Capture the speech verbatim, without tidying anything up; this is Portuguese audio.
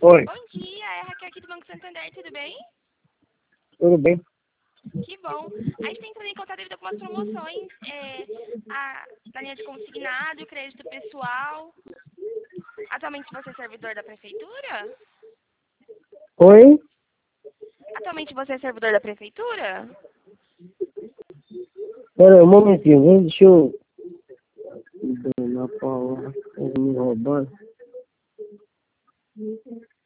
Oi, Bom dia, é a Raquel aqui do Banco Santander, tudo bem? tudo bem? Que bom. A gente tem entrado em contato devido a algumas promoções, é, a, da linha de consignado, crédito pessoal. Atualmente você é servidor da prefeitura? Oi? Atualmente você é servidor da prefeitura? Pera aí, um momentinho, viu? Deixa eu... Na palavra, me roubando.